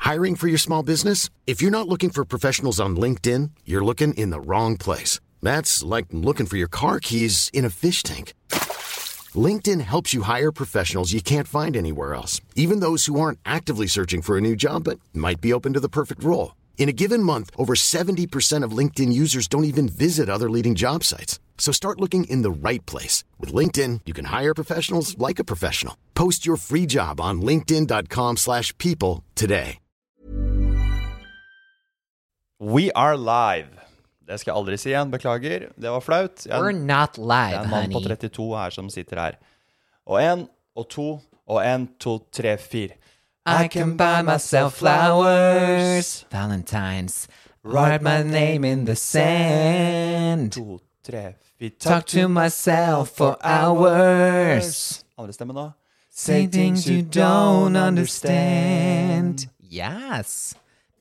Hiring for your small business? If you're not looking for professionals on LinkedIn, you're looking in the wrong place. That's like looking for your car keys in a fish tank. LinkedIn helps you hire professionals you can't find anywhere else, even those who aren't actively searching for a new job but might be open to the perfect role. In a given month, over 70% of LinkedIn users don't even visit other leading job sites. So start looking in the right place. With LinkedIn, you can hire professionals like a professional. Post your free job on linkedin.com/people today. We are live. Det skal jeg aldri si igjen, beklager. Det var flaut. We're not live, det en mann på 32 her som sitter her. Og 1, og 2, og 1, 2, 3, 4. I can buy myself flowers, Valentine's, write my name in the sand, 2, 3, 4. Talk to myself for hours. Andre stemme nå. Say things you don't understand. Yes.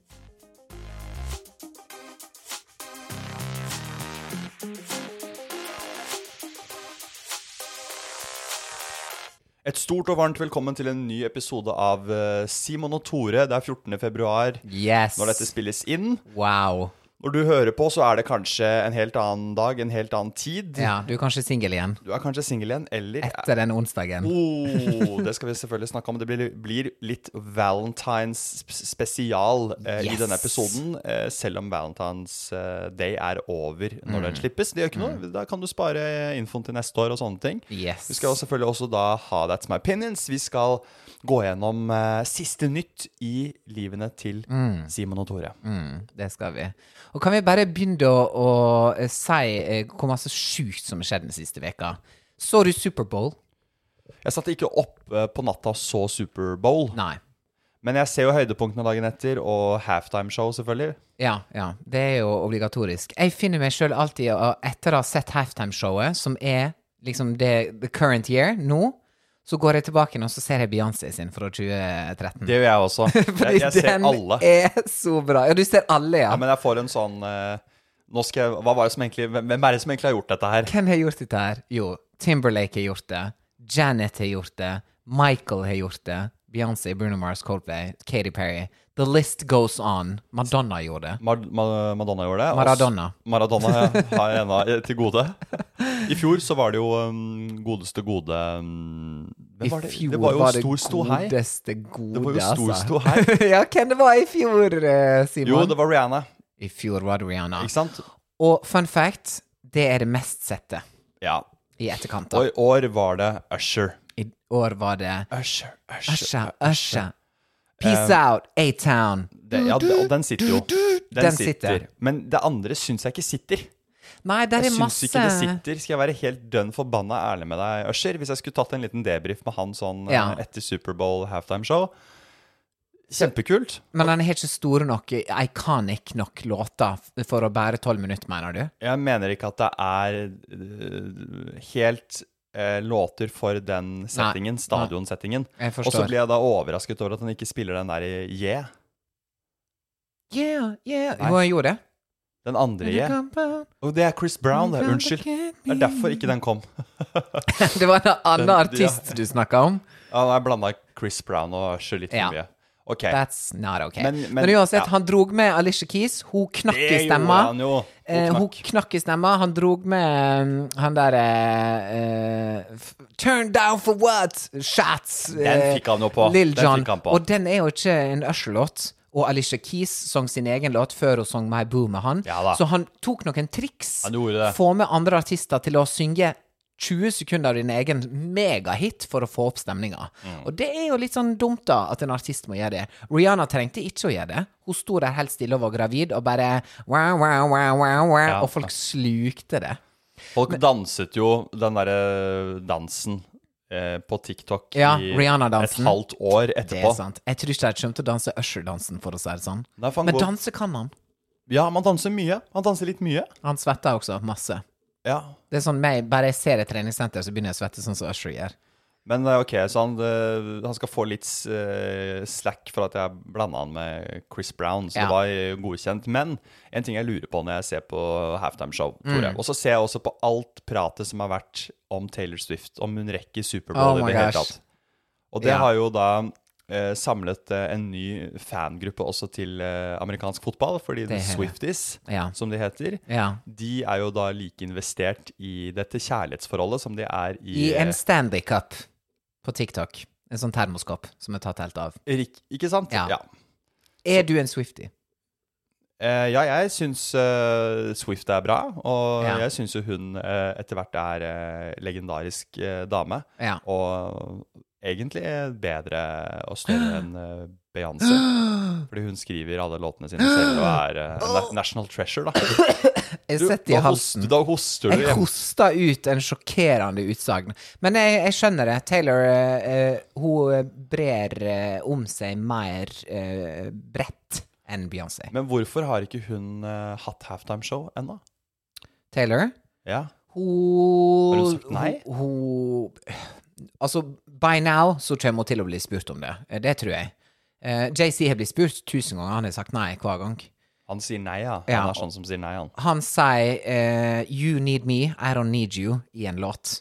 Et stort og varmt velkommen til en ny episode av Simon og Tore. Det 14. februar Yes. når dette spilles inn. Wow. Når du hører på, så det kanskje en helt annen dag, en helt annen tid. Ja, du kanskje single igjen. Du kanskje single igjen, eller... Etter den onsdagen. Det skal vi selvfølgelig snakke om. Det blir litt Valentine's spesial i denne episoden, selv om Valentine's Day over når den slippes. Det gjør ikke noe. Da kan du spare infoen til neste år og sånne ting. Yes. Vi skal selvfølgelig også da ha That's My Opinions. Vi skal gå gjennom siste nytt i livene til Simon og Tore. Det skal vi. Og kan vi bare begynne å si hvor masse sjukt som skjedde den siste veka? Så du Superbowl? Jeg satt ikke opp på natta og så Superbowl. Nei. Men jeg ser jo høydepunktene dagen etter, og halftime show selvfølgelig. Ja, det jo obligatorisk. Jeg finner meg selv alltid, etter å ha sett halftime showet, som liksom the current year, nå, så går jeg tilbake og så ser jeg Beyoncé sin fra 2013. Det gjør jeg også. Jeg ser alle. Den så bra. Ja, du ser alle, ja. Ja, men jeg får en sånn... hvem er det som egentlig har gjort dette her? Hvem har gjort dette her? Jo, Timberlake har gjort det. Janet har gjort det. Michael har gjort det. Beyoncé, Bruno Mars, Coldplay, Katy Perry. The list goes on. Madonna gjorde det. Madonna gjorde det. Maradona har jeg enda til gode. I fjor så var det jo godeste gode... I fjor det var jo stor ståhei. Godeste gode, Det var jo stor altså. ståhei. Ja, hvem det var i fjor, Simon? Jo, det var Rihanna. I fjor var det Rihanna. Ikke sant? Og fun fact, det det mest sette Ja. i etterkant. Og i år var det Usher. I år var det Usher. Peace out, A-Town. Og den sitter jo. Den sitter. Men det andre synes jeg ikke sitter. Nei, der Jeg masse... synes ikke det sitter. Skal jeg være helt dønn forbanna ærlig med deg, Usher? Hvis jeg skulle tatt en liten debrief med han sånn etter Superbowl halftime show. Kjempekult. Men han har ikke store nok, iconic nok låter for å bære 12 minutter, mener du? Jeg mener ikke at det helt låter for den settingen, stadionsettingen. Jeg Og så forstår. blir jeg da overrasket over at han ikke spiller den der i Yeah. Yeah. Nei. Jo, han gjorde det. Den andre Yeah. Og det Chris Brown, det. Unnskyld. Det derfor ikke den kom. Det var en annen artist du snakket om. Ja, jeg blandet Chris Brown og Usher litt for mye. Ok. That's not okay. Men uansett, han drog med Alicia Keys. Hun knakk i stemma. Det gjorde han jo. Hun knakk i stemma. Han drog med han der Turn down for what? Shots. Den fikk han jo på. Lil Jon. Den fikk han på. Og den jo ikke en Usher-låt. Og Alicia Keys sang sin egen låt før hun sang My Boo med han. Ja da. Så han tok noen triks. Han gjorde det. Få med andre artister til å synge 20 sekunder av din egen megahit for å få opp stemninga. Og det jo litt sånn dumt da, at en artist må gjøre det. Rihanna trengte ikke å gjøre det. Hun sto der helt stille og var gravid, og bare wow, wow, wow, wow, wow, og folk slukte det. Folk danset jo den der dansen på TikTok i Rihanna-dansen. et halvt år etterpå. Det sant. Jeg tror ikke jeg kommer til å danse Usher-dansen, for å si det sånn. Nei, for han Men går- danse kan han. Ja, man danser mye. Man danser litt mye. Han svetter også masse. Ja. Det sånn, bare jeg ser et treningssenter, så begynner jeg å svette sånn som Usher gjør. Men ok, så han skal få litt slack for at jeg blandet han med Chris Brown, så det var godkjent. Men en ting jeg lurer på når jeg ser på halftime show, Tore, og så ser jeg også på alt pratet som har vært om Taylor Swift, om hun rekker Superbowl i det hele tatt. Og det har jo da samlet en ny fangruppe også til amerikansk fotball, fordi The Swifties, som de heter, de jo da like investert i dette kjærlighetsforholdet som de i en Stanley Cup på TikTok. En sånn termoskop som tatt helt av. Ikke sant? Ja. Du en Swiftie? Ja, jeg synes Swift bra, og jeg synes jo hun etter hvert legendarisk dame, og egentlig bedre og større enn Beyoncé, fordi hun skriver alle låtene sine selv og en national treasure, da. Jeg setter i halsen. Da hoster du. Jeg hoster ut en sjokkerende utsagn. Men jeg skjønner det. Taylor, hun brer om seg mer bredt enn Beyoncé. Men hvorfor har ikke hun hatt halftime show ennå? Taylor? Ja. Har hun sagt nei? Altså, by now så kommer hun til å bli spurt om det. Det tror jeg. JC har blitt spurt 1000 ganger, han har sagt nei hver gang. Han sier nei, ja. Han sånn som sier nei, han. Han sier You need me, I don't need you i en låt.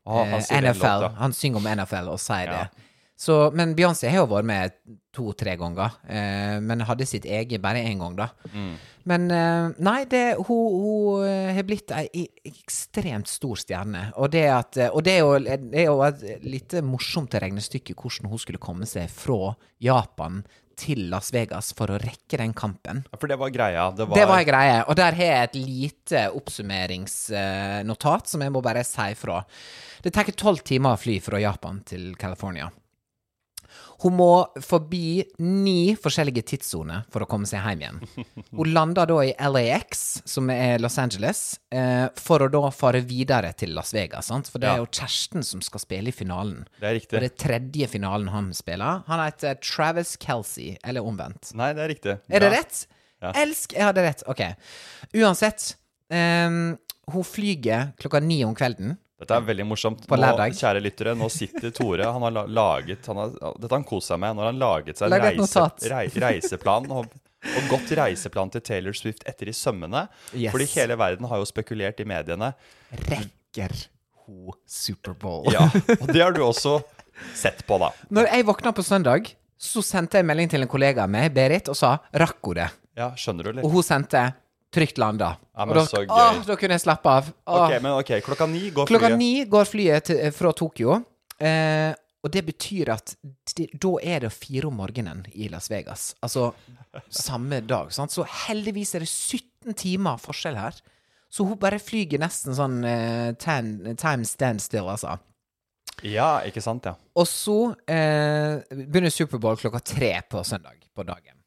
NFL. Han synger om NFL og sier det. Så, men Beyoncé har jo vært med 2-3 ganger, men hadde sitt eget bare en gang da. Men nei, hun har blitt en ekstremt stor stjerne, og det er jo et litt morsomt regnestykke hvordan hun skulle komme seg fra Japan til Las Vegas for å rekke den kampen. Ja, for det var greia. Det var en greie, og der har jeg et lite oppsummeringsnotat som jeg må bare si fra. Det tar 12 timer å fly fra Japan til California. Hun må forbi 9 forskjellige tidszoner for å komme seg hjem igjen. Hun lander da i LAX, som Los Angeles, for å da fare videre til Las Vegas, sant? For det jo Kjersten som skal spille i finalen. Det riktig. Og det 3. finalen han spiller. Han heter Travis Kelce, eller omvendt. Nei, det riktig. Det rett? Ja. Jeg hadde rett. Ok. Uansett, hun flyger 9:00 om kvelden. Dette veldig morsomt. På lørdag. Kjære lyttere, nå sitter Tore, han har laget, dette han koset seg med, når han laget seg en reiseplan, og gått reiseplan til Taylor Swift etter i sømmene, fordi hele verden har jo spekulert i mediene. Rekker hun Superbowl? Ja, og det har du også sett på da. Når jeg våkna på søndag, så sendte jeg melding til en kollega med, Berit, og sa, rakk hun det? Ja, skjønner du litt? Og hun sendte trygt landa. Ja, men så gøy. Da kunne jeg slappe av. Ok, 9:00 går flyet. 9:00 går flyet fra Tokyo, og det betyr at da det 4 om morgenen i Las Vegas. Altså, samme dag, sant? Så heldigvis det 17 timer forskjell her. Så hun bare flyger nesten sånn time stand still, altså. Ja, ikke sant, ja. Og så begynner Superbowl 3 på søndag, på dagen.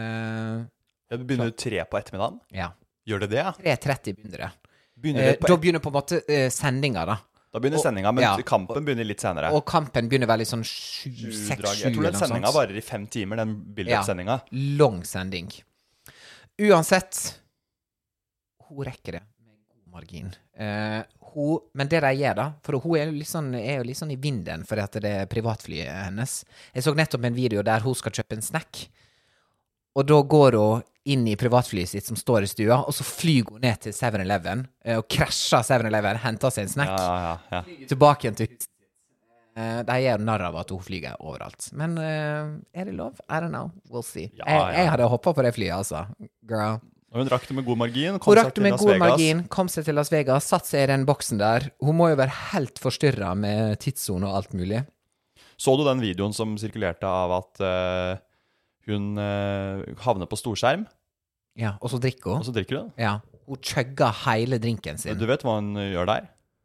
Det begynner 3 på ettermiddagen? Ja. Gjør det det? 3:30 begynner det. Da begynner på en måte sendinga, da. Da begynner sendinga, men kampen begynner litt senere. Og kampen begynner veldig sånn 6-7. Jeg tror den sendinga varer i 5 timer, den bildet-sendinga. Lang sending. Uansett, hun rekker det med god margin. Men det de gjør da, for hun er jo litt sånn i vinden, for at det privatflyet hennes. Jeg så nettopp en video der hun skal kjøpe en snack, og da går hun inn i privatflyet sitt som står i stua, og så flyger hun ned til 7-Eleven, og krasjer 7-Eleven, henter seg en snack, flyger tilbake igjen til huset. De gjør narr av at hun flyger overalt. Men det lov? I don't know. We'll see. Jeg hadde hoppet på det flyet, altså. Girl. Og hun rakk det med god margin, kom seg til Las Vegas, satt seg i den boksen der. Hun må jo være helt forstyrret med tidszone og alt mulig. Så du den videoen som sirkulerte av at hun havner på storskjerm? Ja, og så drikker hun. Og så drikker hun? Ja, hun chugger hele drinken sin. Du vet hva hun gjør der?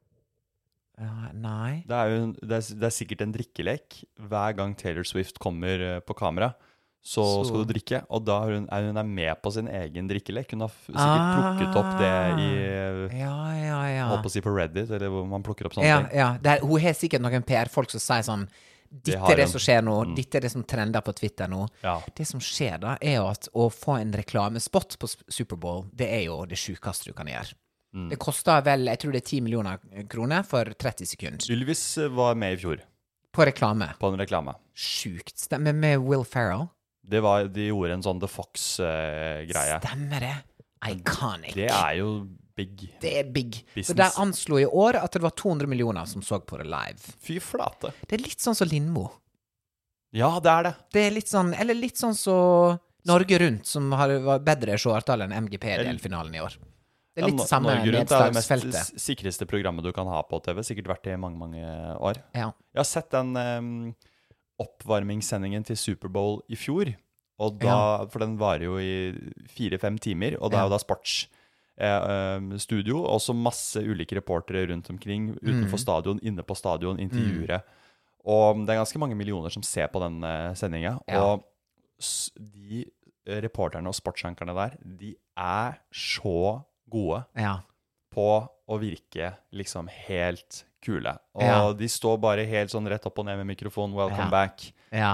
Nei. Det sikkert en drikkelek. Hver gang Taylor Swift kommer på kamera, så skal du drikke, og da hun med på sin egen drikkelek. Hun har sikkert plukket opp det i holdt på å si på Reddit, eller hvor man plukker opp sånne ting. Ja, hun har sikkert noen PR-folk som sier sånn, dette det som skjer nå, dette det som trender på Twitter nå. Det som skjer da, jo at å få en reklamespot på Superbowl, det jo det sjukeste du kan gjøre. Det koster vel, jeg tror det 10 millioner kroner for 30 sekunder. Ylvis var med i fjor. På reklame. På en reklame. Sjukt. Stemmer med Will Ferrell. De gjorde en sånn The Fox-greie. Stemmer det. Iconic. Det jo big. Det big. Business. Så de anslo i år at det var 200 millioner som så på det live. Fy flate. Det litt sånn som Lindmo. Ja, det er det. Det er litt sånn, eller litt sånn så Norge Rundt, som var bedre seertall enn MGP-delfinalen i år. Det er litt samme Norge Rundt nedslagsfeltet. det mest sikreste programmet du kan ha på TV, sikkert vært det i mange, mange år. Ja. Jeg har sett den oppvarmingssendingen til Superbowl i fjor, og da, for den varer jo i 4-5 timer, og det er jo da sportsstudio, og så masse ulike reportere rundt omkring, utenfor stadion, inne på stadion, intervjuere. Og det er ganske mange millioner som ser på den sendingen, og de reporterne og sportsankerne der, de er så gode på å virke liksom helt kule. Og de står bare helt sånn rett opp og ned med mikrofon, welcome back.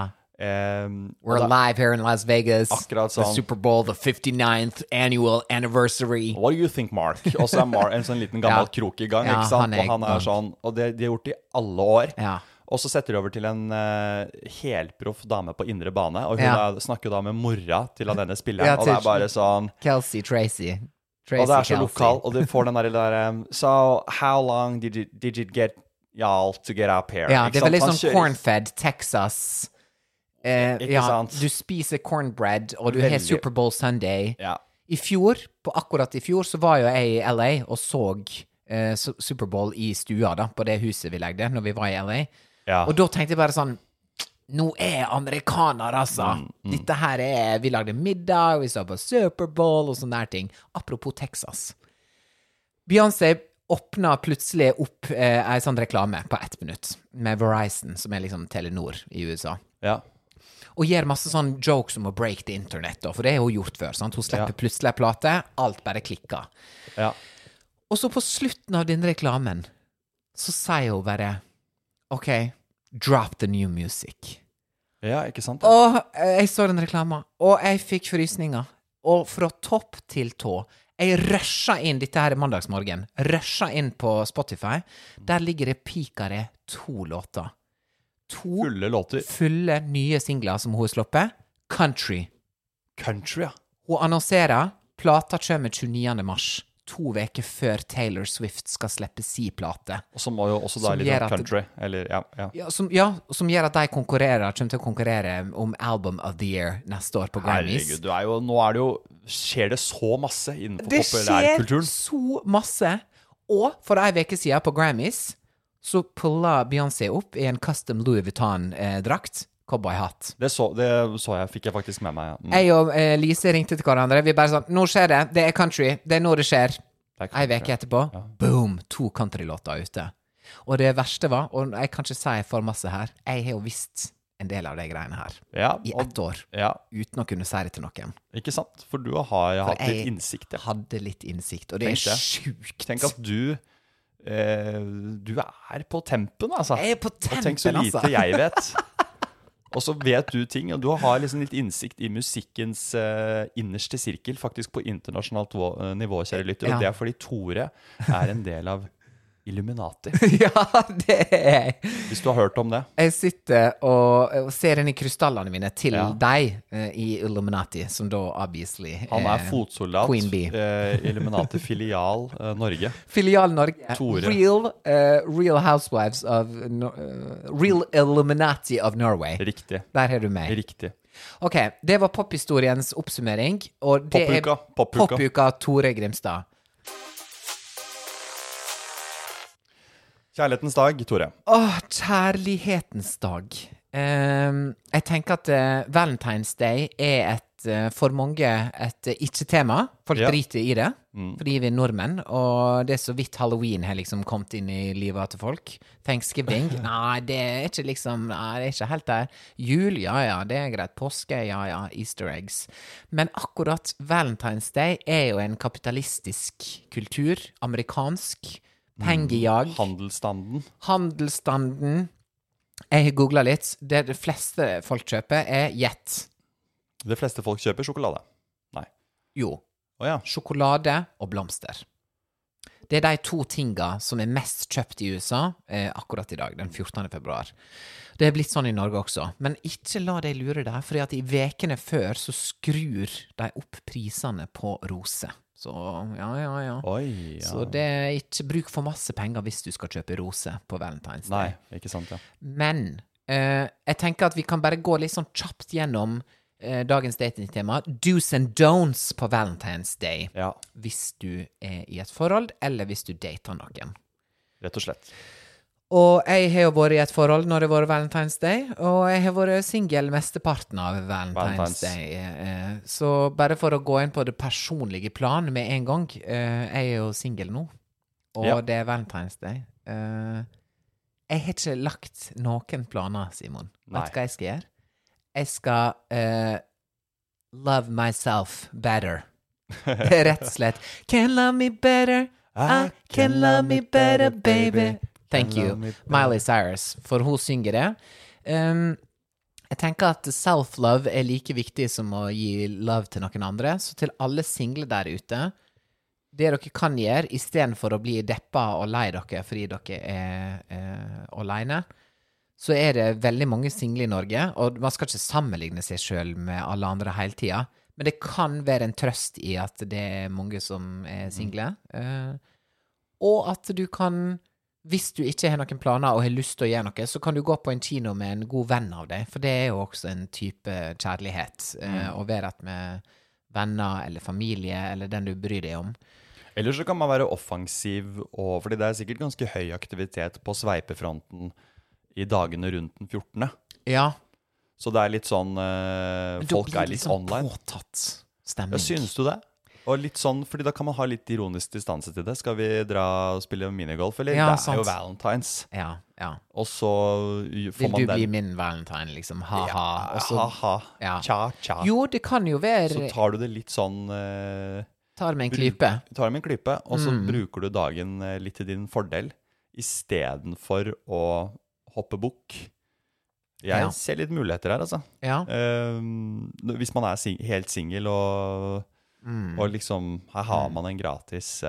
We're live here in Las Vegas. Akkurat sånn. The Super Bowl, the 59th annual anniversary. What do you think, Mark? Og så er en sånn liten gammel krok i gang, ikke sant? Og han er sånn, og de har gjort det i alle år. Og så setter de over til en helproff dame på indre bane, og hun snakker da med mora til denne spilleren, og det er bare sånn... Tracy. Og det er så lokal, og du får den der So, how long did it get y'all to get up here? Ja, det er veldig sånn cornfed, Texas. Ikke sant? Du spiser cornbread, og du har Super Bowl Sunday. Akkurat i fjor, så var jo jeg i LA og så Superbowl i stua da, på det huset vi legde når vi var i LA. Og da tenkte jeg bare sånn, nå er amerikaner, altså. Dette her vi lagde middag, vi så på Superbowl og sånne der ting. Apropos Texas. Beyoncé åpnet plutselig opp en sånn reklame på 1 minutt med Verizon, som er liksom Telenor i USA. Og gjør masse sånn jokes om å break the internet, da, for det har hun gjort før, sant? Hun slipper plutselig en plate, alt bare klikker. Og så på slutten av den reklamen, så sier hun bare, ok, drop the new music. Ja, ikke sant? Og jeg så den reklamen, og jeg fikk frysninger. Og fra topp til tå, jeg rushet inn, dette her mandagsmorgen, rushet inn på Spotify, der ligger det pikere 2 låter. 2 fulle låter. Fulle nye singler som hun har sluppet. Country. Country, ja. Hun annonserer, plata kommer 29. mars. 2 veker før Taylor Swift skal slippe si plate. Og som må jo også da litt country, eller som gjør at de kommer til å konkurrere om Album of the Year neste år på Grammys. Herregud, nå skjer det så masse innenfor populærkulturen. Det skjer så masse. Og for en veke siden på Grammys, så pullet Beyoncé opp i en custom Louis Vuitton-drakt. Cowboy-hatt. Det så jeg, fikk jeg faktisk med meg. Jeg og Lise ringte til hverandre. Vi bare sånn, nå skjer det er country, det er nå det skjer. En veke etterpå, boom, 2 countrylåter ute. Og det verste var, og jeg kan ikke si for masse her, jeg har jo visst en del av de greiene her. I 1 år. Uten å kunne si det til noen. Ikke sant? For du har hatt litt innsikt. Jeg hadde litt innsikt, og det er sjukt. Tenk at du er på tempen, altså. Jeg er på tempen, altså. Og tenk så lite jeg vet. Og så vet du ting, og du har liksom litt innsikt i musikkens innerste sirkel, faktisk på internasjonalt nivå, kjære lytter, og det er fordi Tore er en del av Illuminati. Ja, det er jeg. Hvis du har hørt om det. Jeg sitter og ser inn i krystallene mine til deg i Illuminati, som da obviously han er fotsoldat, Queen Bee. Illuminati filial Norge. Filial Norge. Tore. Real Housewives of Real Illuminati of Norway. Riktig. Der er du med. Riktig. Ok, det var pophistoriens oppsummering, og det Popuka Tore Grimstad. Kjærlighetens dag, Tore. Kjærlighetens dag. Jeg tenker at Valentine's Day er for mange et ikke-tema. Folk driter i det, fordi vi er nordmenn, og det er så vidt Halloween har liksom kommet inn i livet til folk. Thanksgiving, nei, det er ikke liksom, nei, det er ikke helt der. Jul, ja, det er greit. Påske, ja, Easter eggs. Men akkurat Valentine's Day er jo en kapitalistisk kultur, amerikansk, pengejag. Handelsstanden. Jeg har googlet litt. Det de fleste folk kjøper gjett. De fleste folk kjøper sjokolade? Nei. Jo. Sjokolade og blomster. Det er de 2 tingene som er mest kjøpt i USA akkurat i dag, den 14. februar. Det er blitt sånn i Norge også. Men ikke la deg lure deg, for i vekene før så skrur de opp prisene på roser. Så, ja. Oi, ja. Så det er ikke bruk for masse penger hvis du skal kjøpe rose på Valentine's Day. Nei, ikke sant, ja. Men Jeg tenker at vi kan bare gå litt sånn kjapt gjennom dagens datingtema. Do's and don'ts på Valentine's Day. Ja, Hvis du er i et forhold, eller hvis du dater noen. rett og slett. Og jeg har jo vært i et forhold når det har vært Valentine's Day, og jeg har vært single mesteparten av Valentine's Day. Så bare for å gå inn på det personlige plan med en gang, jeg er jo single nå, og Ja. det er Valentine's Day. Jeg har ikke lagt noen planer, Simon. Nei. Vet du hva jeg skal gjøre? Jeg skal love myself better. Det er rett og slett Can love me better, I can love me better, baby. Thank you, Miley Cyrus, for hun synger det. Jeg tenker at self-love er like viktig som å gi love til noen andre, så til alle single der ute, det dere kan gjøre, i stedet for å bli deppa og lei dere fordi dere er alene, så er det veldig mange single i Norge, og man skal ikke sammenligne seg selv med alle andre hele tiden, men det kan være en trøst i at det er mange som er single, og at du kan, hvis du ikke har noen planer og har lyst til å gjøre noe, så kan du gå på en kino med en god venn av deg, for det er jo også en type kjærlighet, å være med venner eller familie, eller den du bryr deg om. Eller så kan man være offensiv, fordi det er sikkert ganske høy aktivitet på sveipefronten i dagene rundt den 14. Ja. Så det er litt sånn, folk er litt sånn online. påtatt stemning. Ja, synes du det? Og litt sånn, fordi da kan man ha litt ironisk distanse til det. Skal vi dra og spille minigolf, eller? Ja, det er sant. jo Valentine's. Ja, ja. Og så får Vil man du den. bli min valentine, liksom? Ha-ha. Ja, Og så- ha-ha. ja. Tja-tja. Jo, det kan jo være Så tar du det litt sånn, tar med en klype. tar det med en klype, og så bruker du dagen litt til din fordel, i stedet for å hoppe bukk. Jeg Ja. ser litt muligheter her, altså. Ja. Hvis man er helt single, og liksom, her har man en gratis,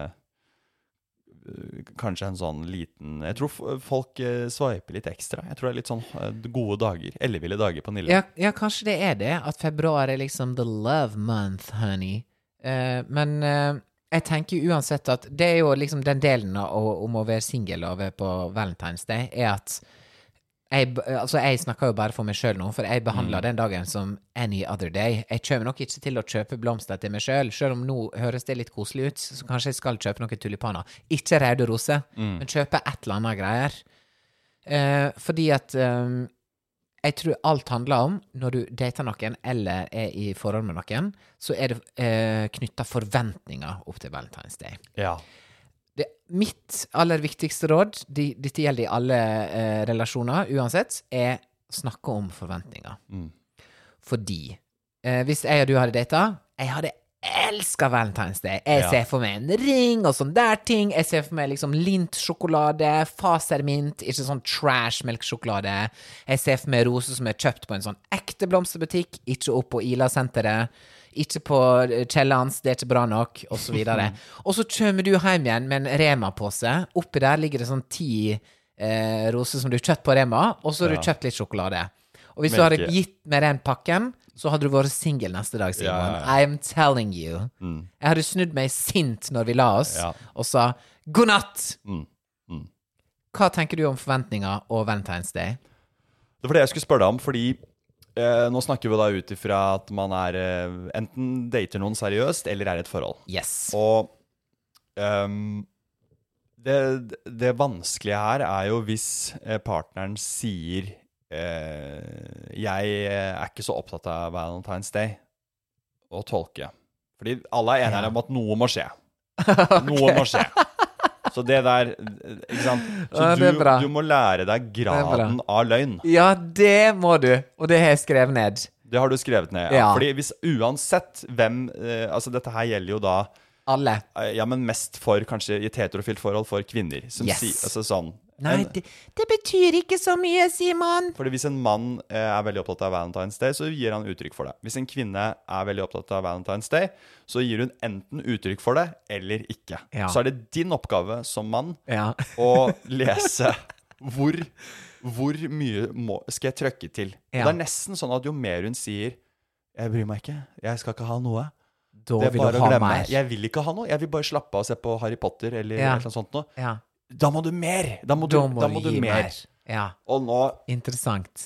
kanskje en sånn liten, jeg tror folk swiper litt ekstra. Jeg tror det er litt sånn gode dager, elleville dager på Nille. Ja, kanskje det er det, at februar er liksom the love month, honey. Men jeg tenker uansett at det er jo liksom den delen om å være single og være på Valentine's Day, er at jeg snakker jo bare for meg selv nå, for jeg behandler den dagen som any other day. Jeg kommer nok ikke til å kjøpe blomster til meg selv om nå høres det litt koselig ut, så kanskje jeg skal kjøpe noen tulipaner. Ikke røde roser, men kjøpe et eller annet greier. Fordi at jeg tror alt handler om, når du dater noen eller er i forhold med noen, så er det knyttet forventninger opp til Valentine's Day. Ja. Mitt aller viktigste råd, dette gjelder i alle relasjoner uansett, er å snakke om forventninger. Fordi hvis jeg og du hadde datet, jeg hadde elsket Valentine's Day. Jeg ser for meg en ring og sånn der ting. Jeg ser for meg liksom lintsjokolade, fasermint, ikke sånn trash melksjokolade. Jeg ser for meg roser som er kjøpt på en sånn ekte blomsterbutikk, ikke opp på Ila-senteret, ikke på Kjellans, det er ikke bra nok, og så videre. Og så kommer du hjem igjen med en Rema-påse. Oppi der ligger det sånn 10 roser som du har kjøpt på Rema, og så har du kjøpt litt sjokolade. Og hvis du hadde gitt med den pakken, så hadde du vært single neste dag, Simon. I'm telling you. Jeg hadde snudd meg sint når vi la oss, og sa, god natt! Hva tenker du om forventninger og Valentine's Day? Det var det jeg skulle spørre deg om, fordi nå snakker vi da ut ifra at man er enten dater noen seriøst, eller er i et forhold. Yes. Og det vanskelige her er jo hvis partneren sier jeg er ikke så opptatt av Valentine's Day, å tolke. Fordi alle er enige om at noe må skje. Noe må skje. Så det der, ikke sant? Så du må lære deg graden av løgn. Ja, det må du. Og det har jeg skrevet ned. Det har du skrevet ned, ja. Fordi hvis uansett hvem, altså dette her gjelder jo da alle. Ja, men mest for kanskje i et heterofilt forhold for kvinner. Som altså sånn. Nei, det betyr ikke så mye, Simon. Fordi hvis en mann er veldig opptatt av Valentine's Day, så gir han uttrykk for det. Hvis en kvinne er veldig opptatt av Valentine's Day, så gir hun enten uttrykk for det, eller ikke. Ja. Så er det din oppgave som mann å lese hvor mye skal jeg trykke til. Og det er nesten sånn at jo mer hun sier, jeg bryr meg ikke, jeg skal ikke ha noe. Da det er vil bare du å ha glemme. mer. Jeg vil ikke ha noe, jeg vil bare slappe av og se på Harry Potter, eller noe sånt noe. Ja. Da må du mer. Da må du mer. Ja. Og nå Interessant.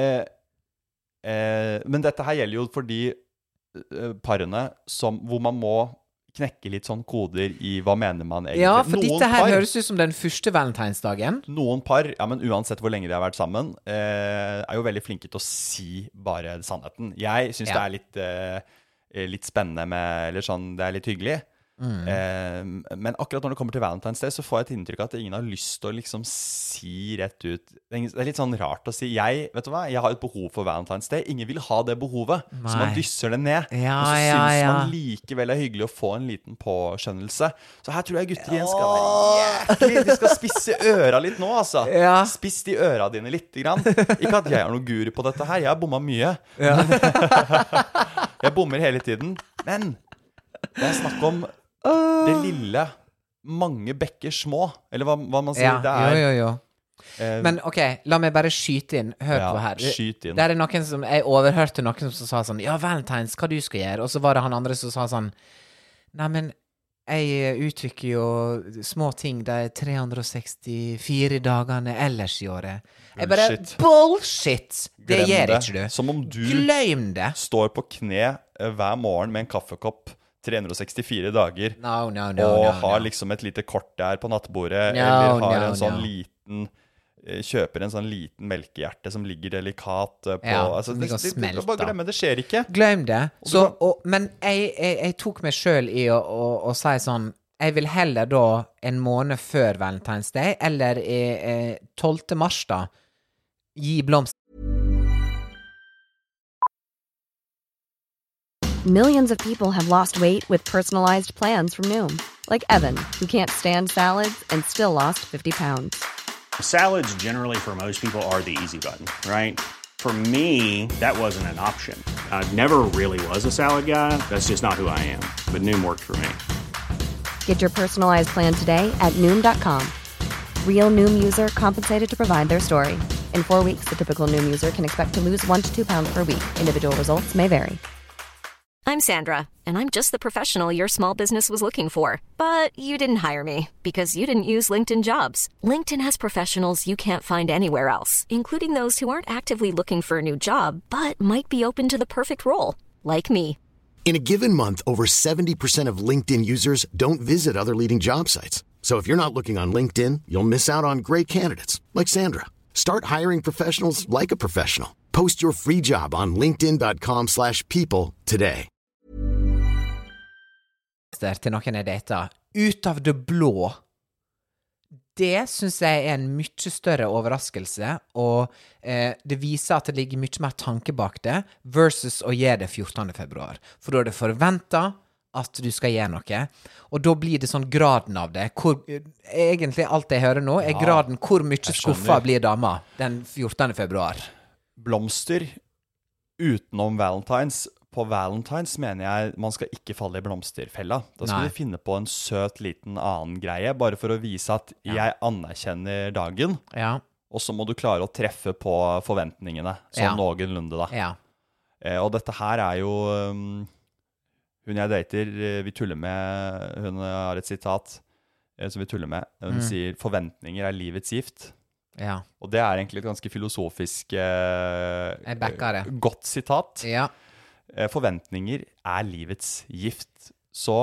Men dette her gjelder jo for de parene hvor man må knekke litt sånn koder I hva mener man egentlig. Ja, for dette her høres ut som den første valentinsdagen. Noen par, ja, men uansett hvor lenge de har vært sammen, jo veldig flinke til å si bare sannheten. Jeg synes det litt spennende med, eller sånn, det litt hyggelig. Men akkurat når det kommer til Valentine's Day så får jeg et inntrykk av at ingen har lyst til å liksom si rett ut. Det litt sånn rart å si vet du hva, jeg har et behov for Valentine's Day. Ingen vil ha det behovet, så man dysser det ned. Og så synes man likevel hyggelig å få en liten påskjønnelse. Så her tror jeg gutter igjen skal være jæklig. De skal spisse øra litt nå, altså. Spiss de øra dine litt grann. Ikke at jeg har noe guru på dette her, jeg har bommet mye. Jeg bommer hele tiden. Men det snakk om det lille, mange bekker små, eller hva man sier, Jo. Men ok, la meg bare skyte inn. Hør på her. Skyt inn. Det noen som, jeg overhørte noen som sa sånn, ja, Valentine's, hva du skal gjøre? Og så var det han andre som sa sånn, nei, men jeg uttrykker jo små ting de 364 dagene ellers I året. Jeg bare, bullshit! Det gjør ikke du. Som om du Glem det. Står på kne hver morgen med en kaffekopp 364 dager og har liksom et lite kort der på nattbordet eller har en sånn liten kjøper en sånn liten melkehjerte som ligger delikat på altså, bare glemme, det skjer ikke glem det men jeg tok meg selv I å si sånn jeg vil heller da en måned før Valentine's Day eller 12. mars da gi blomster. Millions of people have lost weight with personalized plans from Noom. Like Evan, who can't stand salads and still lost 50 pounds. Salads generally for most people are the easy button, right? For me, that wasn't an option. I never really was a salad guy. That's just not who I am. But Noom worked for me. Get your personalized plan today at Noom.com. Real Noom user compensated to provide their story. In 4 weeks, the typical Noom user can expect to lose 1 to 2 pounds per week. Individual results may vary. I'm Sandra, and I'm just the professional your small business was looking for. But you didn't hire me, because you didn't use LinkedIn Jobs. LinkedIn has professionals you can't find anywhere else, including those who aren't actively looking for a new job, but might be open to the perfect role, like me. In a given month, over 70% of LinkedIn users don't visit other leading job sites. So if you're not looking on LinkedIn, you'll miss out on great candidates, like Sandra. Start hiring professionals like a professional. Post your free job on linkedin.com/people today. Til noen dater ut av det blå. Det synes jeg en mye større overraskelse, og det viser at det ligger mye mer tanke bak det, versus å gjøre det 14. februar. For da det forventet at du skal gjøre noe, og da blir det sånn graden av det. Egentlig alt jeg hører nå graden hvor mye skuffa blir dama den 14. februar. Blomster utenom Valentine's. På Valentine's mener jeg man skal ikke falle I blomsterfella. Da skal du finne på en søt liten annen greie, bare for å vise at jeg anerkjenner dagen. Og så må du klare å treffe på forventningene, sånn noenlunde da. Og dette her jo... hun jeg dater, vi tuller med, hun har et sitat som vi tuller med. Hun sier, forventninger livets gift. Og det egentlig et ganske filosofisk godt sitat. Forventninger livets gift. Så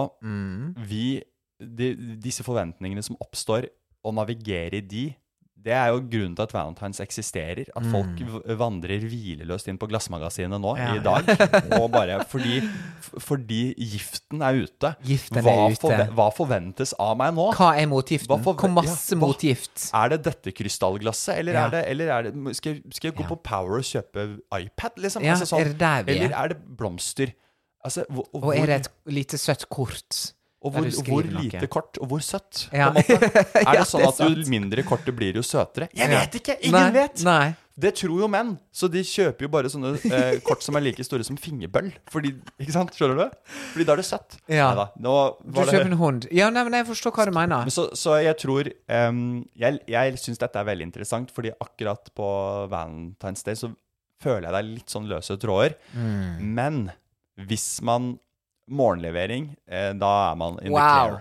disse forventningene som oppstår og navigerer I de, det jo grunnen til at Valentine's eksisterer. At folk vandrer hvileløst inn på glassmagasinet nå I dag. Og bare fordi giften ute. Giften ute. Hva forventes av meg nå? Hva motgiften? Hvor masse motgift? Det dette krystallglasset? Eller det skal jeg gå på Power og kjøpe iPad? Liksom? Altså, sånn, det der vi eller det blomster? Altså, og det et lite søtt kort? Og hvor lite kort, og hvor søtt, på en måte. Det sånn at jo mindre kortet blir jo søtere? Jeg vet ikke, ingen vet! Nei. Det tror jo menn, så de kjøper jo bare sånne kort som like store som fingerbøll. Fordi, ikke sant, skjønner du? Fordi da det søtt. Neida, du kjøper en hund. Men jeg forstår hva du mener. Men så jeg tror, jeg synes dette veldig interessant, fordi akkurat på Valentine's Day så føler jeg det litt sånn løse tråder. Men hvis man morgenlevering, da man in the clear.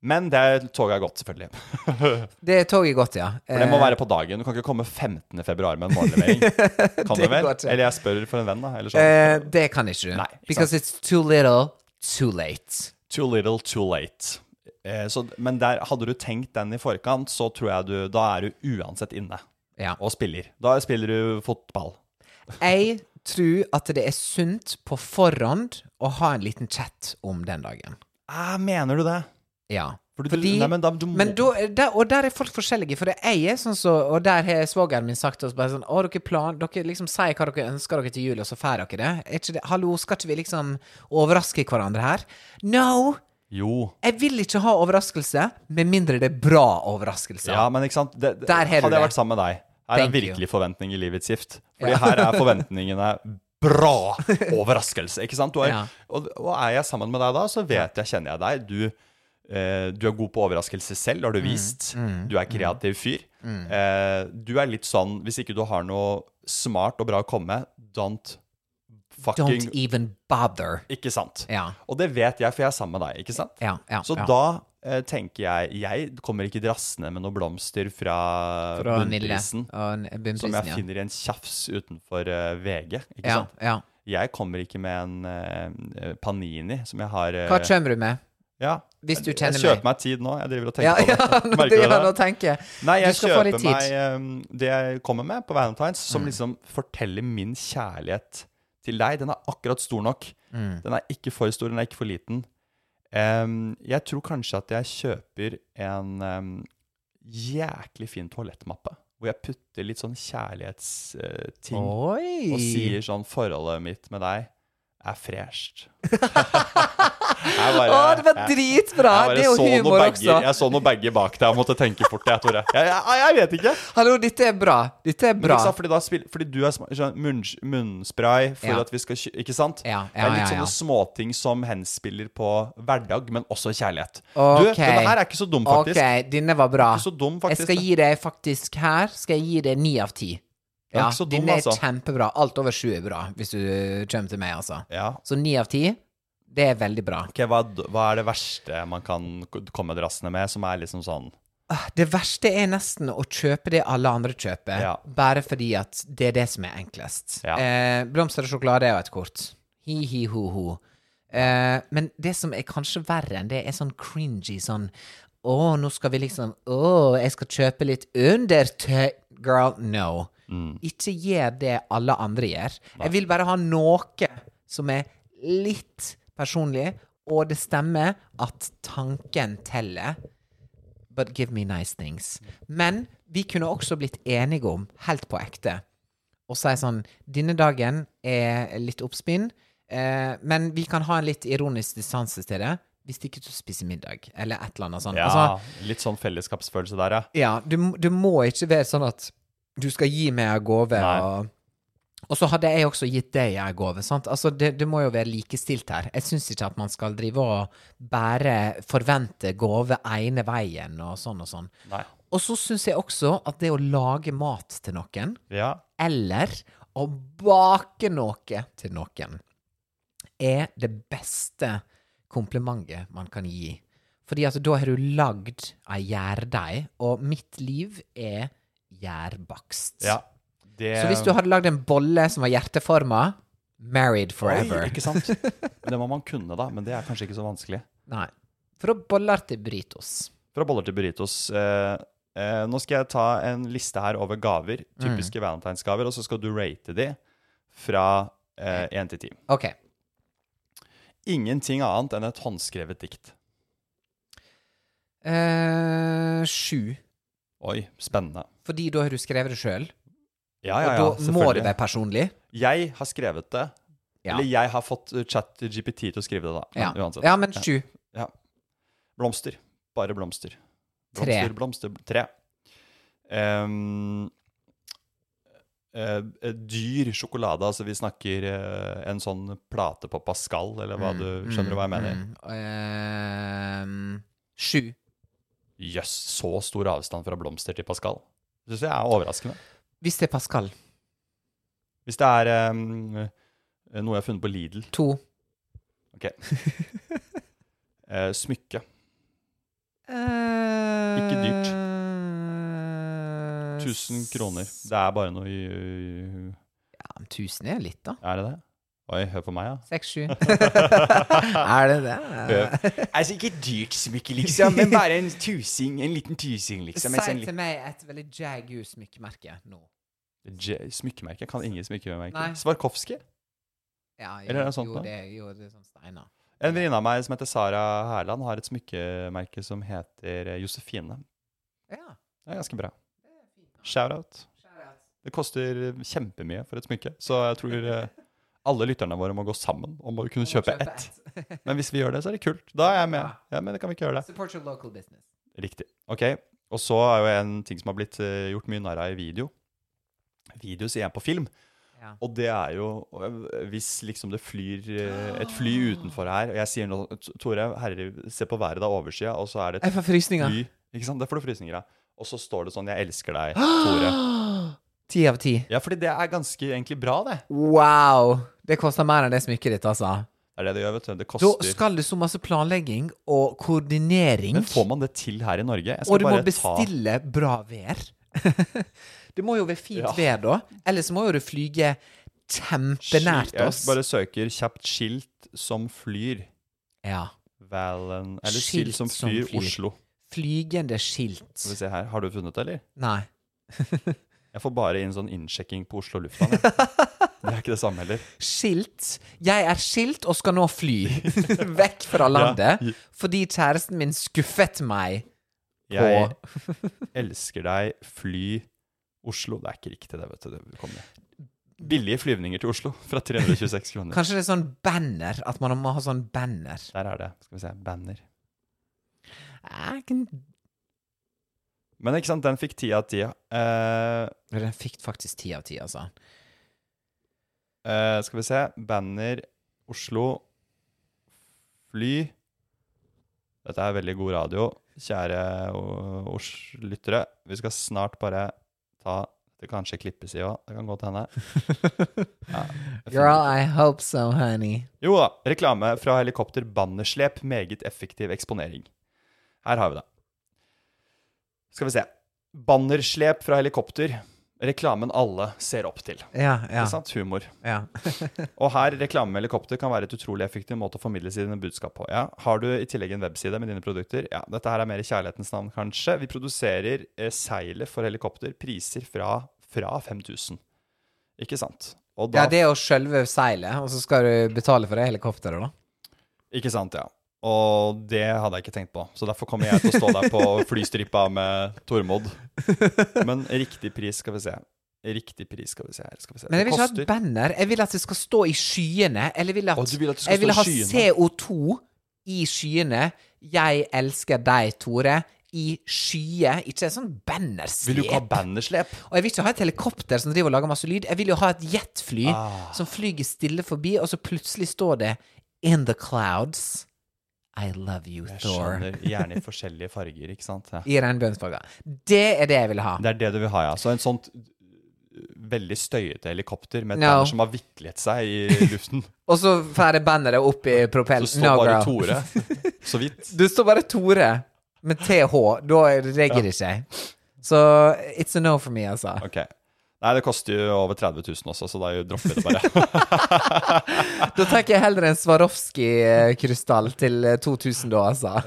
Men toget godt, selvfølgelig. Det toget godt, ja. For det må være på dagen. Du kan ikke komme 15. februar med en morgenlevering. Kan du vel? Godt, ja. Eller jeg spør for en venn, da. Eller sånn. Det kan ikke du. Nei, ikke Because sant. it's too little, too late. Too little, too late. Men hadde du tenkt den i forkant, så tror jeg da du uansett inne Ja. og spiller. Da spiller du fotball. Jeg tror at det sunt på forhånd å ha en liten chat om den dagen. Mener du det? Ja. Fordi, nei, men du må... Men der folk forskjellige. For jeg sånn så, og der har svogeren min sagt til oss bare sånn, dere liksom sier hva dere ønsker dere til jul, og så får dere det. Ikke det. Hallo, skal ikke vi liksom overraske hverandre her? No! Jo. Jeg vil ikke ha overraskelse, med mindre det bra overraskelse. Ja, men ikke sant? Der har du hadde jeg det. vært sammen med deg, her Thank virkelig forventning i livets gift. Fordi her forventningene bra overraskelse, ikke sant? Og jeg sammen med deg da, så kjenner jeg deg. Du god på overraskelse selv, har du vist. Du kreativ fyr. Du litt sånn, hvis ikke du har noe smart og bra å komme med, don't even bother. Ikke sant? Ja. Og det vet jeg, for jeg sammen med deg, ikke sant? Ja, så da tenker jeg kommer ikke drassende med noen blomster fra bunnprisen, som jeg finner i en tjafs utenfor VG, ikke sant? Ja. Jeg kommer ikke med en panini som jeg har... Hva kommer du med? Ja, hvis du kjenner jeg kjøper meg tid nå. Jeg driver og tenker på det. Merker du det? Å tenke. Nei, jeg kjøper meg det jeg kommer med på Valentine's, som liksom forteller min kjærlighet til deg. Den akkurat stor nok. Den ikke for stor, den ikke for liten. Jeg tror kanskje at jeg kjøper en jæklig fin toalettmappe, hvor jeg putter litt sånn kjærlighetsting, og sier sånn, forholdet mitt med deg fresht. Det var dritbra. Det jo humor også. Jeg så noen bagger bak deg og måtte tenke fort det, Tore. Jeg vet ikke. Hallo, dette bra. Fordi du sånn munnspray for at vi skal ikke sant? Det litt sånne småting som henspiller på hverdag, men også kjærlighet. Denne her ikke så dum, faktisk. Ok, denne var bra. Ikke så dum, faktisk. Jeg skal gi deg faktisk her, skal jeg gi deg 9 av 10. Ja, den kjempebra. Alt over 7 bra, hvis du kommer til meg, altså. Ja. Så 9 av 10, det veldig bra. Ok, hva det verste man kan komme drassende med, som liksom sånn? Det verste nesten å kjøpe det alle andre kjøper, bare fordi at det det som enklest. Blomster og sjokolade jo et kort. Hi-hi-ho-ho. Men det som kanskje verre enn det sånn cringy, sånn, nå skal vi liksom, jeg skal kjøpe litt undertøy. Girl, no. Ikke gjør det alle andre gjør. Jeg vil bare ha noe som litt personlig, og det stemmer at tanken teller. But give me nice things. Men vi kunne også blitt enige om, helt på ekte, og si sånn, denne dagen litt oppspinn, men vi kan ha en litt ironisk distanse til det, hvis ikke du spiser middag, eller et eller annet sånt. Ja, altså, litt sånn fellesskapsfølelse der, ja. Du må ikke være sånn at du skal gi meg en gave, og så hadde jeg også gitt deg en gave, sant? Altså, det må jo være likestilt her. Jeg synes ikke at man skal drive og bare forvente gave ene veien, og sånn. Nei. Og så synes jeg også at det å lage mat til noen, eller å bake noe til noen, det beste komplimentet man kan gi. Fordi at da har du lagd en gjærdeig, og mitt liv gjærbakst. Ja, så hvis du hadde lagd en bolle som var hjerteformet, married forever. Oi, ikke sant? Men det må man kunne da, men det kanskje ikke så vanskelig. Nei. Fra boller til burritos. Nå skal jeg ta en liste her over gaver, typiske Valentine's-gaver, og så skal du rate de fra 1 til 10. Ok. Ingenting annet enn et håndskrevet dikt. 7. Oi, spennende. Fordi da har du skrevet det selv. Ja, og da må det være personlig. Jeg har skrevet det. Eller jeg har fått ChatGPT til å skrive det da. Ja, men 7. Ja. Blomster. Bare blomster. 3. Blomster. 3. Dyr sjokolade, altså vi snakker en sånn plate på Pascal, eller hva du skjønner hva jeg mener? 7. Jøss, så stor avstand fra blomster til Pascal. Det synes jeg overraskende. Hvis det Pascal. Hvis det noe jeg har funnet på Lidl. 2. Ok. Smykke. ikke dyrt. 1000 kroner. Det er bare noe Ja, 1000 er litt, da. Er det det? Oi, hør på meg, ja. 6-7. Er det det? Altså, ikke dyrt smykke, liksom, men bare en liten tusing, liksom. Si til meg et veldig Jagu-smykkemerke nå. Smykkemerke? Kan ingen smykkemerke? Nei. Swarovski? Ja, Eller er det sånt, det er sånn steiner. En venninne av meg som heter Sara Herland har et smykkemerke som heter Josefine. Ja. Det er ganske bra. Shout out. Det koster kjempemye for et smykke, så jeg tror alle lytterne våre må gå sammen om å kunne kjøpe ett. Men hvis vi gjør det, så er det kult. Da er jeg med. Ja, men det kan vi ikke gjøre det. Support your local business. Riktig. Ok. Og så er jo en ting som har blitt gjort mye narr av i video. Video sier jeg på film. Ja. Og det er jo, hvis liksom det flyr et fly utenfor her, og jeg sier nå, Tore, herre, se på været da overskya, og så er det et fly. Ikke sant? Det får du frysninger av. Og så står det sånn, jeg elsker deg, Tore. 10 av 10. Ja, fordi det er ganske egentlig bra, det. Wow! Det koster mer enn det smykket ditt, altså. Det er det det gjør, vet du. Det koster... Da skal det så masse planlegging og koordinering. Men får man det til her i Norge? Og du må bestille bra vær. Det må jo være fint vær da. Ellers må jo du flyge kjempenært oss. Jeg bare søker kjapt skilt som flyr. Ja. Eller skilt som flyr Oslo. Flygende skilt. Skal vi se her. Har du funnet det, eller? Nei. Jeg får bare inn sånn innsjekking på Oslo lufthavn. Det er ikke det samme heller. Skilt. Jeg er skilt og skal nå fly vekk fra landet, fordi kjæresten min skuffet meg på... Jeg elsker deg, fly Oslo. Det er ikke riktig det, vet du. Det kommer. Billige flyvninger til Oslo fra 326 kroner. Kanskje det er sånn banner, at man må ha sånn banner. Der er det. Skal vi se. Banner. Men ikke sant, den fikk 10 av 10. Den fikk faktisk 10 av 10, altså. Skal vi se. Banner, Oslo, fly. Dette er veldig god radio. Kjære lyttere, vi skal snart bare ta... Det kanskje klippes i også. Det kan gå til henne. Ja, girl, I hope so, honey. Jo da, reklame fra helikopter bannerslep, meget effektiv eksponering. Her har vi det. Skal vi se. Bannerslep fra helikopter. Reklamen alle ser opp til. Ja. Ikke sant? Humor. Ja. Og her, reklame med helikopter kan være et utrolig effektiv måte å formidle sine budskap på. Ja. Har du i tillegg en webside med dine produkter? Ja, dette her er mer i kjærlighetens navn, kanskje. Vi produserer seilet for helikopter, priser fra 5000. Ikke sant? Og da, ja, det er jo selve seilet, og så skal du betale for det helikopteret, da. Ikke sant, ja. Og det hadde jeg ikke tenkt på. Så derfor kommer jeg til å stå der på flystripa med Tormod. Men riktig pris skal vi se. Riktig pris skal vi se her. Men jeg vil ikke ha et banner. Jeg vil at det skal stå i skyene. Eller vil at, jeg vil ha CO2 i skyene. Jeg elsker deg, Tore. I skyer. Ikke en sånn bannerslep. Vil du ikke ha bannerslep? Og jeg vil ikke ha et helikopter som driver og lager masse lyd. Jeg vil jo ha et jetfly som flyger stille forbi, og så plutselig står det In the clouds I love you, Thor. Jeg skjønner, gjerne i forskjellige farger, ikke sant? Ja. I regnbuensfarger. Det er det jeg vil ha. Det er det du vil ha, ja. Så en sånt veldig støyete helikopter med et banner som har viklet seg i luften. Og så færre banneret opp i propellen. Så står bare Tore, så vidt. Du står bare Tore med TH, da regger det ikke. Så it's a no for me, altså. Ok. Nei, det koster jo over 30 000 også, så da dropper vi det bare. Da tenker jeg heller en Swarovski-krystall til 2000 da, altså.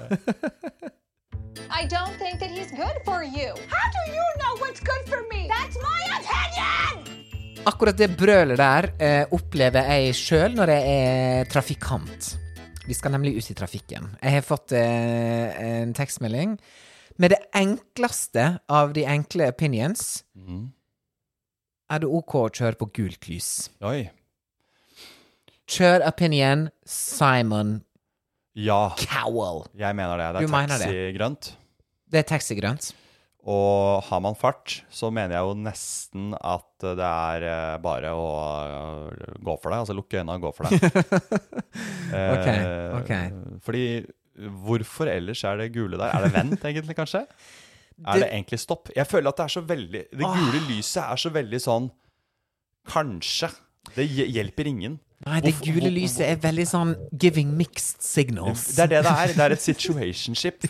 I don't think that he's good for you. How do you know what's good for me? That's my opinion! Akkurat det brølet der opplever jeg selv når jeg er trafikant. Vi skal nemlig ut i trafikken. Jeg har fått en tekstmelding med det enkleste av de enkle opinions. Er det ok å kjøre på gult lys? Oi. Kjør opinion Simon Cowell. Jeg mener det. Det er taxigrønt. Det er taxigrønt. Og har man fart, så mener jeg jo nesten at det er bare å gå for deg. Altså lukke øynene og gå for deg. Ok. Fordi hvorfor ellers er det gule der? Er det vent egentlig, kanskje? Er det egentlig stopp? Jeg føler at det er så veldig... Det gule lyset er så veldig sånn... Kanskje. Det hjelper ingen. Nei, det gule lyset veldig sånn giving mixed signals. Det det er et situationship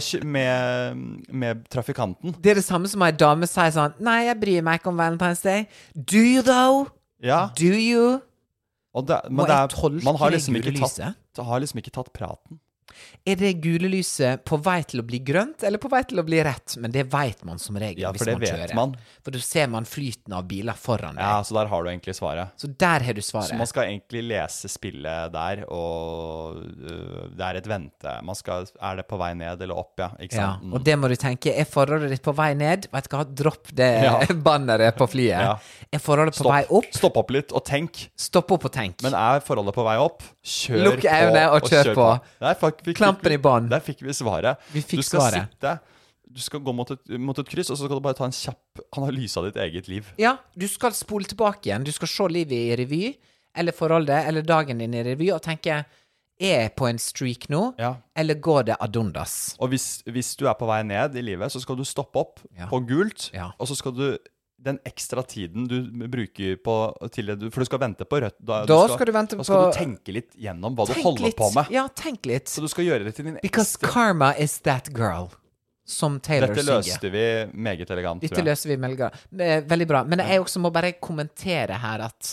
med trafikanten. Det det samme som en dame sier sånn, nei, jeg bryr meg ikke om Valentine's Day. Do you though? Ja. Do you? Men man har liksom ikke tatt praten. Det gule lyset på vei til å bli grønt, eller på vei til å bli rett? Men det vet man som regel hvis man kjører. Vet man. For du ser man flyten av biler foran deg. Ja, så der har du egentlig svaret. Så der har du svaret. Så man skal egentlig lese spillet der, og det et vente. Det på vei ned eller opp, ja. Ikke sant? Ja, og det må du tenke, forholdet ditt på vei ned? Vet du hva, dropp det banneret på flyet. Ja. Forholdet på vei opp? Stopp opp litt og tenk. Stopp opp og tenk. Men forholdet på vei opp? Kjør Lukk øynene og kjør på. Klampen i bånd. Der fikk vi svaret. Du skal sitte, du skal gå mot et kryss, og så skal du bare ta en kjapp analyse av ditt eget liv. Ja, du skal spole tilbake igjen. Du skal se livet i revy, eller forholdet, eller dagen din i revy, og tenke, jeg på en streak nå, eller går det ad undas? Og hvis du på vei ned i livet, så skal du stoppe opp på gult, og så skal du den ekstra tiden du bruker på for du skal vente på rødt. Da skal du tenke litt gjennom hva du holder på med. Ja, tenk litt. Så du skal gjøre det til din Because karma is that girl, som Taylor synger. Dette løste vi meget elegant, tror jeg. Dette løste vi meget bra. Veldig bra. Men jeg også må bare kommentere her at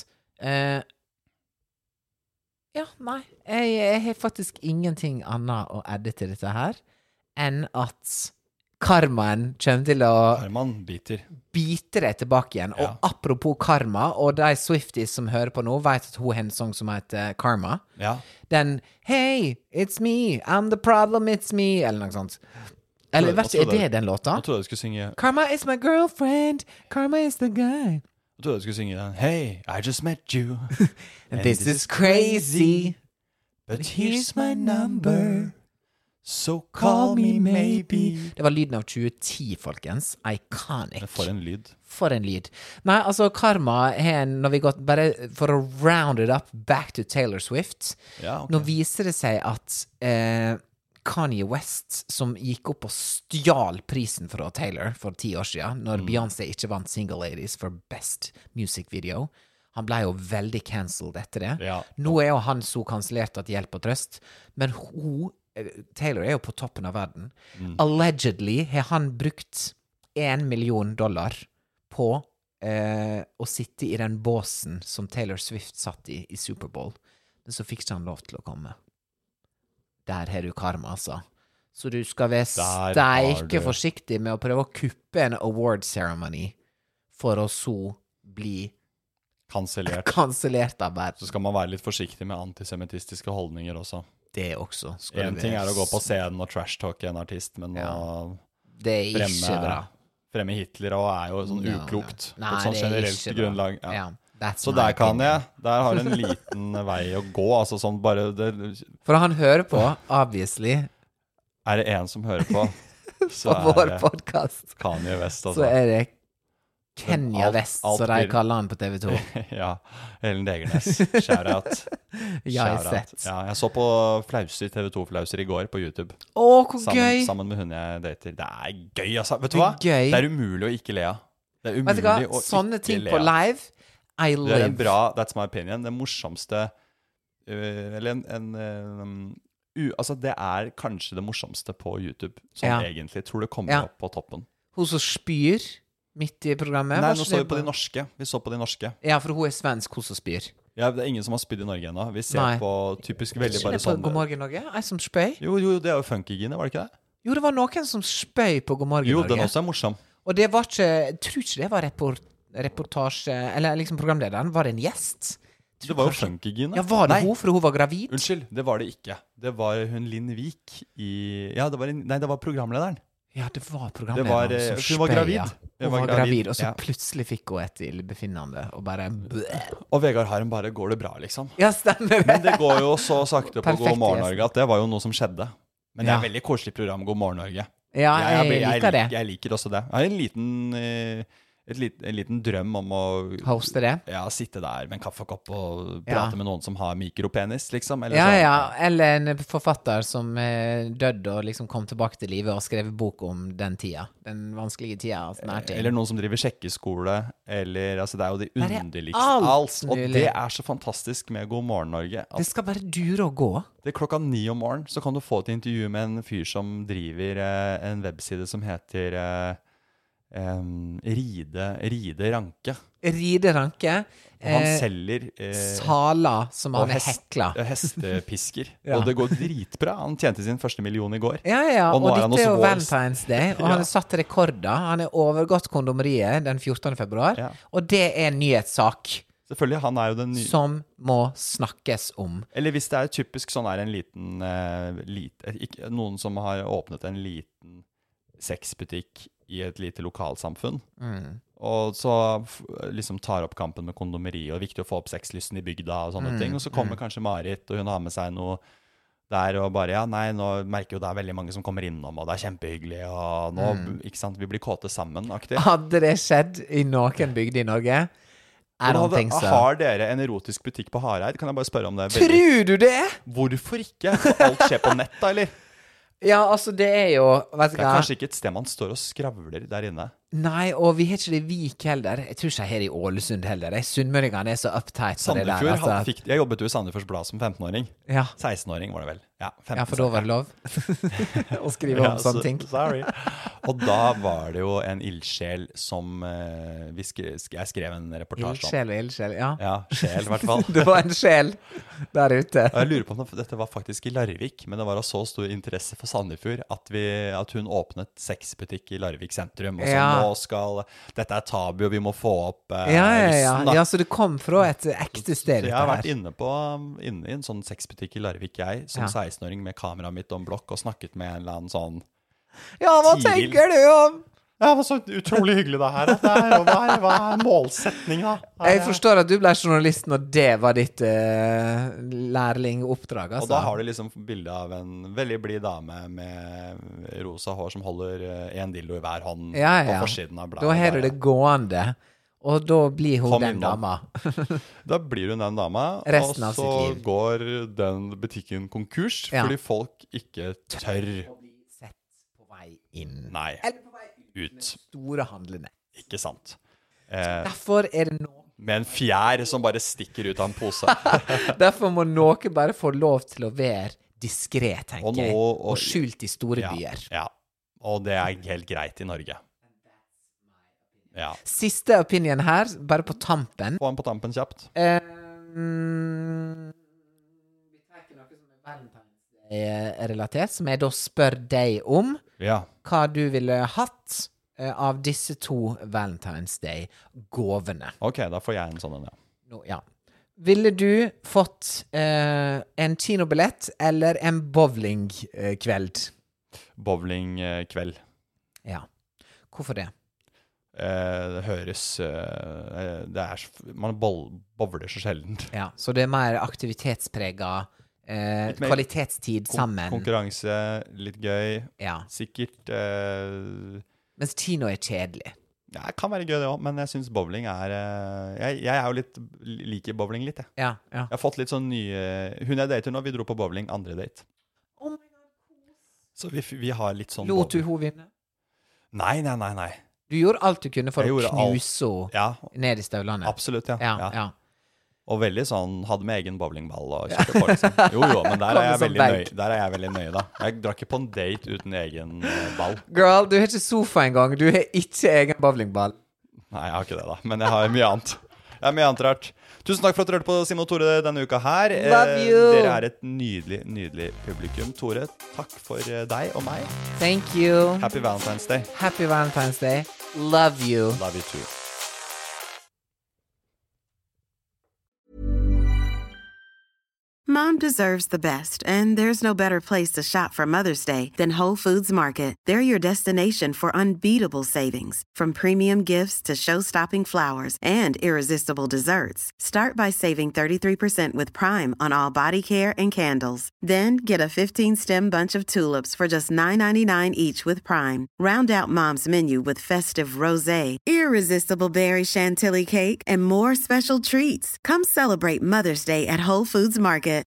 jeg har faktisk ingenting annet å adde til dette her enn at karmaen kommer til å bite deg tilbake igjen. Og apropos karma, og de Swifties som hører på nå vet at hun har en sang som heter Karma. Den Hey, it's me, I'm the problem, it's me, eller noe sånt. Eller det den låta? Jeg trodde jeg skulle synge Karma is my girlfriend, Karma is the guy. Jeg trodde jeg skulle synge den Hey, I just met you and this is crazy, but here's my number, so call me maybe. Det var lyden av 2010, folkens. Iconic. For en lyd. For en lyd. Nei, altså, Karma når vi går bare for å round it up back to Taylor Swift. Nå viser det seg at Kanye West, som gikk opp og stjal prisen fra Taylor for 10 år siden, når Beyoncé ikke vant Single Ladies for Best Music Video. Han ble jo veldig cancelled etter det. Nå jo han så kansellert at hjelp og trøst, men Taylor jo på toppen av verden. Allegedly har han brukt $1 million på å sitte i den båsen som Taylor Swift satt i Superbowl. Men så fikk ikke han lov til å komme. Der har du karma, altså. Så du skal være steike forsiktig med å prøve å kuppe en award ceremony for å så bli kansellert av verden. Så skal man være litt forsiktig med antisemittistiske holdninger også. Det også. En ting å gå på scenen og trash-talke en artist, men det ikke bra. Fremme Hitler og jo sånn uklokt. Nei, på et sånn generelt grunnlag. Så der der har en liten vei å gå, altså sånn bare For han hører på, obviously. Det en som hører på, så på vår podcast. Kanye West, altså. Så det Kenya West, så de kaller han på TV 2. Ellen Degernes. Shout-out. Sett. Jeg så på TV 2-flauser i går på YouTube. Hvor gøy! Sammen med hun jeg dater. Det gøy, altså. Vet du hva? Det umulig å ikke le av. Det umulig å ikke le av. Sånne ting på live, I live. Det en bra, that's my opinion, det morsomste eller altså det kanskje det morsomste på YouTube, som egentlig tror det kommer opp på toppen. Hun som spyr midt i programmet. Nei, nå så vi på de norske. Vi så på de norske. Ja, for hun svensk, hun som spyr. Ja, det ingen som har spydd i Norge ennå. Vi ser på typisk veldig bare sånn. God morgen Norge? Som spøy? Jo, det jo Funkygine, var det ikke det? Jo, det var noen som spøy på God morgen Norge. Jo, den også morsom. Og det var ikke, jeg tror ikke det var reportasje, eller liksom programlederen, var det en gjest? Det var jo Funkygine. Ja, var det hun, for hun var gravid? Unnskyld, det var det ikke. Det var hun Linn Vik det var programlederen. Ja, det var programlederen som hun var gravid. Hun var gravid, og så plutselig fikk hun et illebefinnende, og bare Og Vegard Harm bare, går det bra, liksom? Ja, stemmer. Men det går jo så sakte på God morgen Norge at det var jo noe som skjedde. Men det et veldig koselig program, God morgen Norge. Ja, jeg liker det. Jeg liker også det. Jeg har en liten en liten drøm om å Hoste det? Ja, sitte der med en kaffekopp og prate med noen som har mikropenis, liksom. Eller eller en forfatter som døde og liksom kom tilbake til livet og skrev bok om den tida. Den vanskelige tida. Eller noen som driver sjekkeskole, eller altså det er jo det underligste. Alt. Og det er så fantastisk med God morgen Norge. Det skal bare dure og gå. Det 9:00 om morgenen, så kan du få et intervju med en fyr som driver en webside som heter Ride Ranke. Ride Ranke. Han selger Sala som han hekla. Hestepisker. Og det går dritbra. Han tjente sin første million I går. Ja, og dette jo Valentine's Day, og han har satt rekorder. Han har overgått kondomeriet den 14. februar, og det en nyhetssak. Selvfølgelig, han jo den nye som må snakkes om. Eller hvis det typisk sånn en liten noen som har åpnet en liten sexbutikk I et lite lokalsamfunn, og så liksom tar opp kampen med kondomeri, og det viktig å få opp sexlysten I bygda og sånne ting, og så kommer kanskje Marit, og hun har med seg noe der, og bare, nå merker jo det veldig mange som kommer innom, og det kjempehyggelig, og nå, ikke sant, vi blir kåte sammen, aktivt. Hadde det skjedd I noen bygd I Norge? Har dere en erotisk butikk på Hareid? Kan jeg bare spørre om det? Tror du det? Hvorfor ikke? Alt skjer på nett da, eller? Ja, altså det jo vet det kanskje ikke et sted man står og skravler der inne. Nei, og vi har ikke det i Vik heller. Jeg tror ikke her I Ålesund heller. Sunnmøringene så uptight på det der. Sandefjord, jeg jobbet jo I Sandefjords Blad som 15-åring. 16-åring var det vel. Ja, for da var det lov å skrive om sånne ting. Sorry. Og da var det jo en ildsjel som jeg skrev en reportasje om. Ildsjel, ja. Ja, sjel I hvert fall. Det var en sjel der ute. Og jeg lurer på om dette var faktisk I Larvik, men det var av så stor interesse for Sandefjord at hun åpnet sexbutikk I Larvik sentrum, og så nå skal, dette tabu, og vi må få opp lysten, ja, så det kom fra et ekte sted. Så jeg har vært inne I en sånn sexbutikk I Larvik, som 16-åring med kamera mitt om blokk, og snakket med en eller annen sånn hva tenker du om? Ja, det var så utrolig hyggelig det her. Hva målsetningen da? Jeg forstår at du ble journalist når det var ditt lærlingoppdrag, altså. Og da har du liksom bildet av en veldig blid dame med rosa hår som holder en dildo I hver hånd på forsiden av bladet. Da har du det gående, og da blir hun den dama. Da blir hun den dama, og så går den butikken konkurs, fordi folk ikke tør å bli sett på vei inn. Nei. Eller på vei ut. Store handlene. Ikke sant. Derfor det nå med en fjær som bare stikker ut av en pose. Derfor må noe bare få lov til å være diskret, tenker jeg. Og skjult I store byer. Ja, og det helt greit I Norge. Ja. Siste opinion her, bare på tampen. Få den på tampen kjapt. Vi tar ikke noe som Valentine's Day-relatert, som jeg da spør deg om. Hva du ville hatt av disse 2 Valentine's Day-gåvene. Ok, da får jeg en sånn, ja. Ville du fått en kinobillett eller en bowlingkveld? Bowlingkveld. Ja. Hvorfor det? Det høres man bowler så sjelden. Ja, så det mer aktivitetspreget kvalitetstid sammen. Konkurranse, litt gøy. Ja. Sikkert mens kino kjedelig. Ja, det kan være gøy det også, men jeg synes bowling jeg jo litt liker bowling litt, jeg. Ja. Jeg har fått litt sånn nye hun jeg dater nå, vi dro på bowling andre date. Oh my god. Så vi har litt sånn lot du hun vinne? Nei. Du gjorde alt du kunne for å knuse ned I støvlene. Absolutt, ja. Og veldig sånn, hadde med egen bowlingball og kjørte på, liksom. Jo, men der jeg veldig nøye da. Jeg drar ikke på en date uten egen ball. Girl, du har ikke sofa engang. Du har ikke egen bowlingball. Nei, jeg har ikke det da, men jeg har mye annet. Jeg har mye annet rart. Tusen takk for at du hørte på Simon og Tore denne uka her. Love you! Dere et nydelig publikum. Tore, takk for deg og meg. Thank you. Happy Valentine's Day. Happy Valentine's Day. Love you. Love you too. mom deserves the best, and there's no better place to shop for Mother's Day than Whole Foods Market. They're your destination for unbeatable savings, from premium gifts to show-stopping flowers and irresistible desserts. Start by saving 33% with Prime on all body care and candles. Then get a 15-stem bunch of tulips for just $9.99 each with Prime. Round out Mom's menu with festive rosé, irresistible berry chantilly cake, and more special treats. Come celebrate Mother's Day at Whole Foods Market.